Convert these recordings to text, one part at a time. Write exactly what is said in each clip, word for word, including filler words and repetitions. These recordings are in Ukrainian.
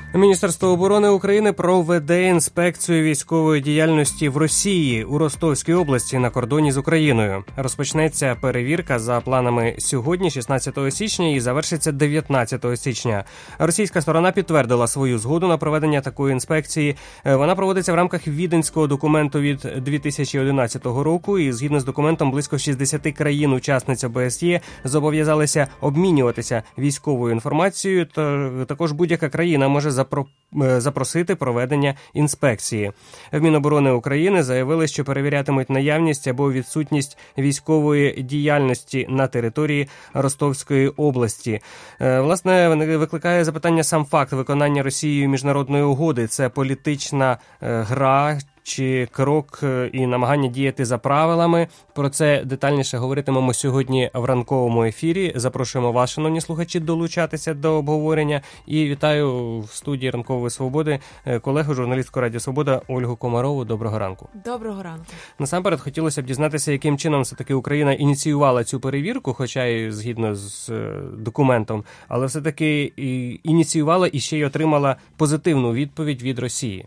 Міністерство оборони України проведе інспекцію військової діяльності в Росії у Ростовській області на кордоні з Україною. Розпочнеться перевірка за планами сьогодні, шістнадцятого січня, і завершиться дев'ятнадцятого січня. Російська сторона підтвердила свою згоду на проведення такої інспекції. Вона проводиться в рамках Віденського документу від дві тисячі одинадцятого року, і згідно з документом близько шістдесят країн-учасниць ОБСЄ зобов'язалися обмінюватися військовою інформацією, то також будь-яка країна може запросити проведення інспекції. В Міноборони України заявили, що перевірятимуть наявність або відсутність військової діяльності на території Ростовської області. Власне, викликає запитання сам факт виконання Росією міжнародної угоди. Це політична гра чи крок і намагання діяти за правилами. Про це детальніше говоритимемо сьогодні в ранковому ефірі. Запрошуємо вас, шановні слухачі, долучатися до обговорення. І вітаю в студії Ранкової Свободи колегу, журналістку Радіо Свобода Ольгу Комарову. Доброго ранку. Доброго ранку. Насамперед, хотілося б дізнатися, яким чином все-таки Україна ініціювала цю перевірку, хоча і згідно з документом, але все-таки ініціювала і ще й отримала позитивну відповідь від Росії.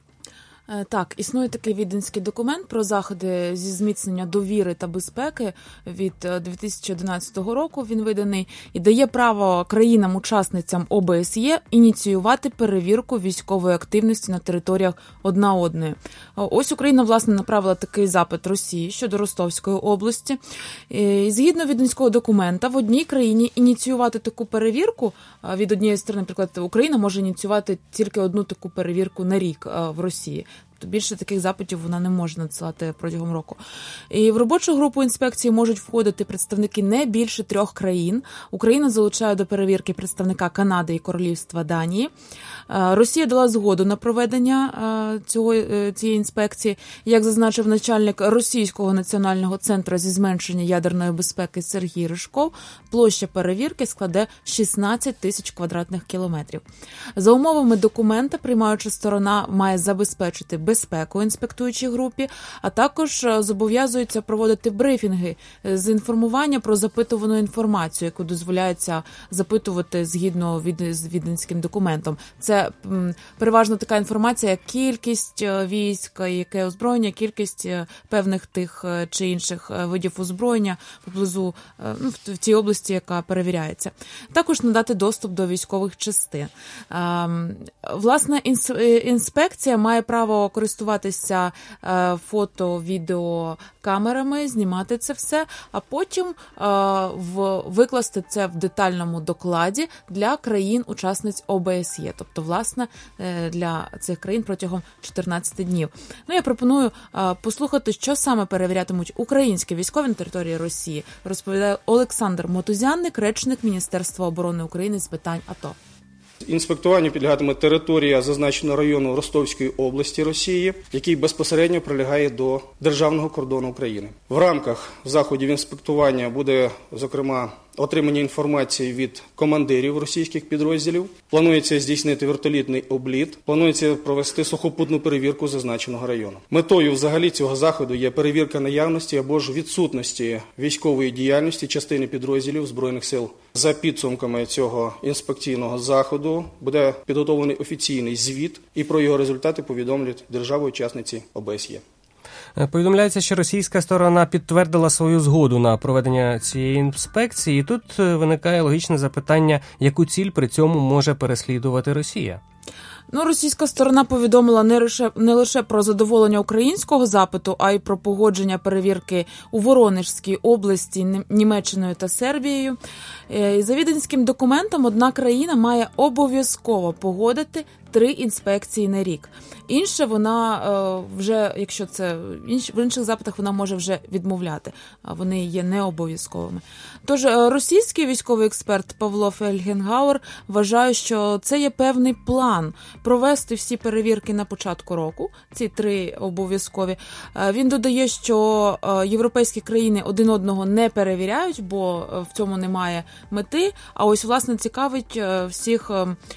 Так, існує такий віденський документ про заходи зі зміцнення довіри та безпеки від дві тисячі одинадцятого року. Він виданий і дає право країнам-учасницям ОБСЄ ініціювати перевірку військової активності на територіях одна одної. Ось Україна, власне, направила такий запит Росії щодо Ростовської області. І згідно віденського документа, в одній країні ініціювати таку перевірку від однієї сторони, наприклад, Україна може ініціювати тільки одну таку перевірку на рік в Росії. Більше таких запитів вона не може надсилати протягом року. І в робочу групу інспекції можуть входити представники не більше трьох країн. Україна залучає до перевірки представника Канади і Королівства Данії. Росія дала згоду на проведення цього, цієї інспекції. Як зазначив начальник Російського національного центру зі зменшення ядерної безпеки Сергій Ришков, площа перевірки складе шістнадцять тисяч квадратних кілометрів. За умовами документа, приймаюча сторона має забезпечити безпеку інспектуючій групі, а також зобов'язується проводити брифінги з інформування про запитувану інформацію, яку дозволяється запитувати згідно з віденським документом. Це м, переважно така інформація, як кількість військ, яке озброєння, кількість певних тих чи інших видів озброєння поблизу, ну, в тій області, яка перевіряється. Також надати доступ до військових частин. Власне, інспекція має право користуватися фото, відео камерами, знімати це все, а потім в, викласти це в детальному докладі для країн-учасниць ОБСЄ. Тобто, власне, для цих країн протягом чотирнадцяти днів. Ну, я пропоную послухати, що саме перевірятимуть українські військові на території Росії, розповідає Олександр Мотузянник, речник Міністерства оборони України з питань АТО. Інспектуванню підлягатиме територія зазначеного району Ростовської області Росії, який безпосередньо прилягає до державного кордону України. В рамках заходів інспектування буде, зокрема, отримання інформації від командирів російських підрозділів. Планується здійснити вертолітний обліт. Планується провести сухопутну перевірку зазначеного району. Метою взагалі цього заходу є перевірка наявності або ж відсутності військової діяльності частини підрозділів Збройних сил. За підсумками цього інспекційного заходу буде підготовлений офіційний звіт, і про його результати повідомлять держави-учасниці ОБСЄ. Повідомляється, що російська сторона підтвердила свою згоду на проведення цієї інспекції. І тут виникає логічне запитання, яку ціль при цьому може переслідувати Росія? Ну, російська сторона повідомила не лише, не лише про задоволення українського запиту, а й про погодження перевірки у Воронежській області Німеччиною та Сербією. За віденським документом одна країна має обов'язково погодити три інспекції на рік. Інше вона вже, якщо це в інших запитах, вона може вже відмовляти, а вони є не обов'язковими. Тож російський військовий експерт Павло Фельгенгауер вважає, що це є певний план провести всі перевірки на початку року, ці три обов'язкові. Він додає, що європейські країни один одного не перевіряють, бо в цьому немає мети, а ось, власне, цікавить всіх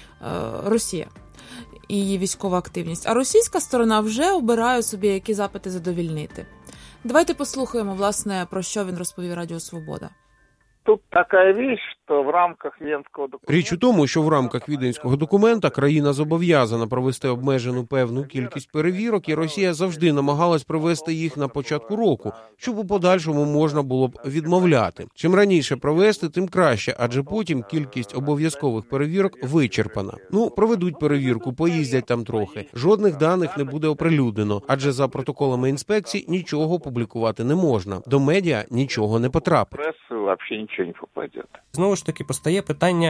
Росія і її військова активність. А російська сторона вже обирає собі, які запити задовільнити. Давайте послухаємо, власне, про що він розповів Радіо Свобода. Тут така річ, що в рамках Венського документу... Річ у тому, що в рамках Віденського документа країна зобов'язана провести обмежену певну кількість перевірок, і Росія завжди намагалась провести їх на початку року, щоб у подальшому можна було б відмовляти. Чим раніше провести, тим краще, адже потім кількість обов'язкових перевірок вичерпана. Ну, проведуть перевірку, поїздять там трохи. Жодних даних не буде оприлюднено, адже за протоколами інспекцій нічого публікувати не можна. До медіа нічого не потрапить. Пресу взагалі нічого не попаде. Знову ж таки, постає питання,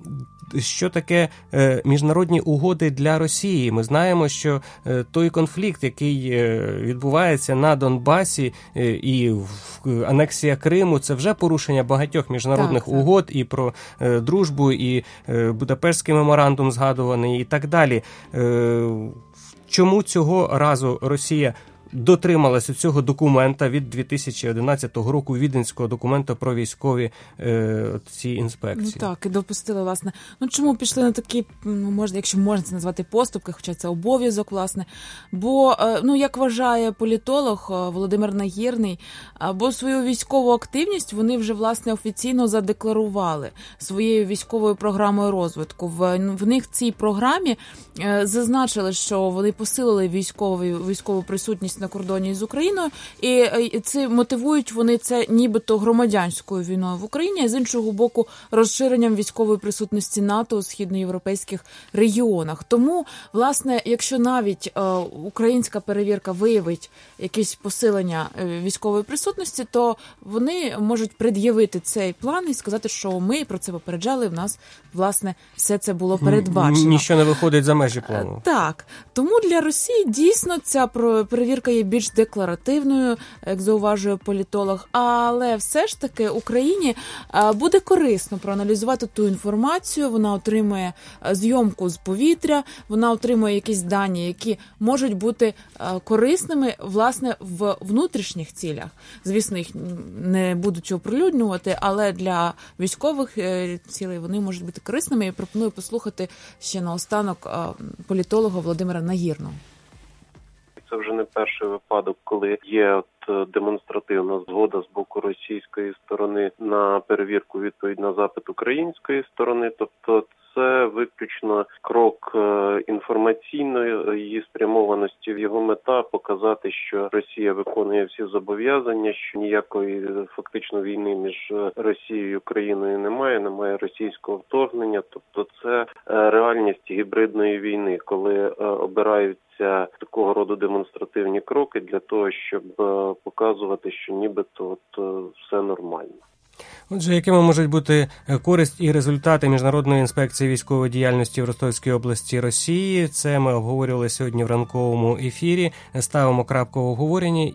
що таке е, міжнародні угоди для Росії. Ми знаємо, що е, той конфлікт, який е, відбувається на Донбасі е, і в, анексія Криму, це вже порушення багатьох міжнародних так, угод так. і про е, дружбу, і е, Будапештський меморандум згадуваний, і так далі. Е, чому цього разу Росія дотрималася цього документа від дві тисячі одинадцятого року, Віденського документу про військові е, ці інспекції? Ну так, і допустили, власне. Ну чому пішли на такі, ну, можна, якщо можна це назвати поступки, хоча це обов'язок, власне. Бо, е, ну, як вважає політолог Володимир Нагірний, бо свою військову активність вони вже, власне, офіційно задекларували своєю військовою програмою розвитку. В, в них в цій програмі е, зазначили, що вони посилили військову, військову присутність на кордоні з Україною, і це мотивують вони це нібито громадянською війною в Україні, а з іншого боку розширенням військової присутності НАТО у східноєвропейських регіонах. Тому, власне, якщо навіть е, українська перевірка виявить якесь посилення військової присутності, то вони можуть пред'явити цей план і сказати, що ми про це попереджали, в нас, власне, все це було передбачено. Ніщо не виходить за межі плану. Так. Тому для Росії дійсно ця перевірка є більш декларативною, як зауважує політолог, але все ж таки Україні буде корисно проаналізувати ту інформацію, вона отримує зйомку з повітря, вона отримує якісь дані, які можуть бути корисними, власне, в внутрішніх цілях. Звісно, їх не будуть оприлюднювати, але для військових цілей вони можуть бути корисними. І пропоную послухати ще наостанок політолога Володимира Нагірного. Це вже не перший випадок, коли є от демонстративна згода з боку російської сторони на перевірку відповідь на запит української сторони. Тобто це виключно крок інформаційної її спрямованості. Його мета – показати, що Росія виконує всі зобов'язання, що ніякої фактично війни між Росією і Україною немає, немає російського вторгнення. Тобто це реальність гібридної війни, коли обираються такого роду демонстративні кроки для того, щоб показувати, що нібито от все нормально. Отже, якими можуть бути користь і результати міжнародної інспекції військової діяльності в Ростовській області Росії? Це ми обговорювали сьогодні в ранковому ефірі. Ставимо крапку в обговоренні.